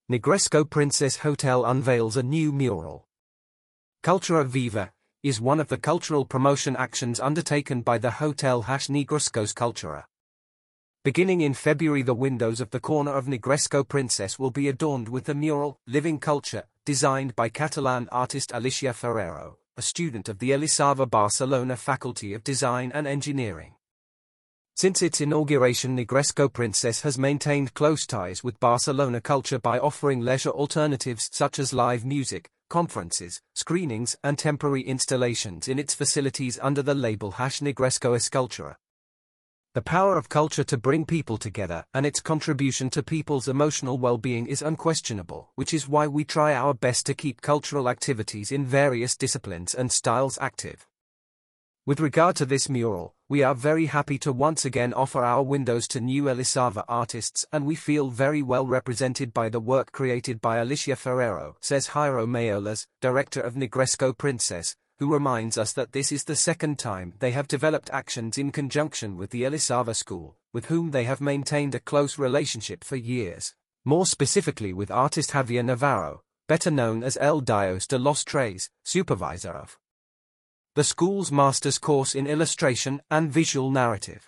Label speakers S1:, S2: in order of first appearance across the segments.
S1: Negresco Princess Hotel unveils a new mural. Cultura Viva is one of the cultural promotion actions undertaken by the Hotel Negresco's Cultura. Beginning in February, the windows of the corner of Negresco Princess will be adorned with the mural, Living Culture, designed by Catalan artist Alicia Ferrero, a student of the Elisava Barcelona Faculty of Design and Engineering. Since its inauguration, Negresco Princess has maintained close ties with Barcelona culture by offering leisure alternatives such as live music, conferences, screenings and temporary installations in its facilities under the label #Negresco es Cultura. The power of culture to bring people together and its contribution to people's emotional well-being is unquestionable, which is why we try our best to keep cultural activities in various disciplines and styles active. With regard to this mural, we are very happy to once again offer our windows to new Elisava artists, and we feel very well represented by the work created by Alicia Ferrero, says Jairo Mayolas, director of Negresco Princess, who reminds us that this is the second time they have developed actions in conjunction with the Elisava School, with whom they have maintained a close relationship for years, more specifically with artist Javier Navarro, better known as El Dios de los Tres, supervisor of the school's master's course in illustration and visual narrative.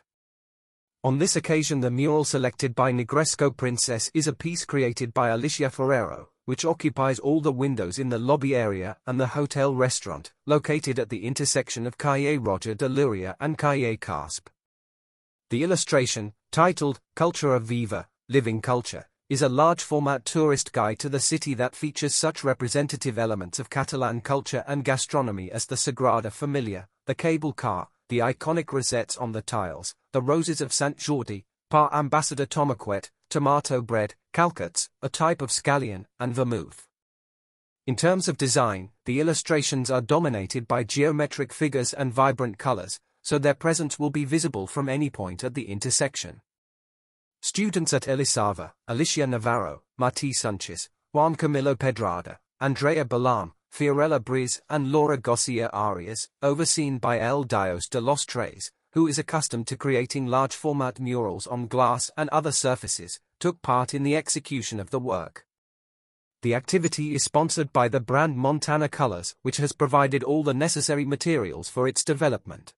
S1: On this occasion, the mural selected by Negresco Princess is a piece created by Alicia Ferrero, which occupies all the windows in the lobby area and the hotel restaurant, located at the intersection of Calle Roger de Luria and Calle Casp. The illustration, titled Cultura Viva, Living Culture, is a large-format tourist guide to the city that features such representative elements of Catalan culture and gastronomy as the Sagrada Familia, the cable car, the iconic rosettes on the tiles, the roses of Sant Jordi, Pa Ambassador Tomaquet, tomato bread, calçots, a type of scallion, and vermouth. In terms of design, the illustrations are dominated by geometric figures and vibrant colors, so their presence will be visible from any point at the intersection. Students at Elisava, Alicia Navarro, Martí Sanchez, Juan Camilo Pedrada, Andrea Balam, Fiorella Briz and Laura Garcia Arias, overseen by El Dios de los Tres, who is accustomed to creating large-format murals on glass and other surfaces, took part in the execution of the work. The activity is sponsored by the brand Montana Colors, which has provided all the necessary materials for its development.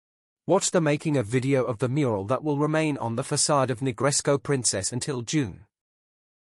S1: Watch the making of video of the mural that will remain on the facade of Negresco Princess until June.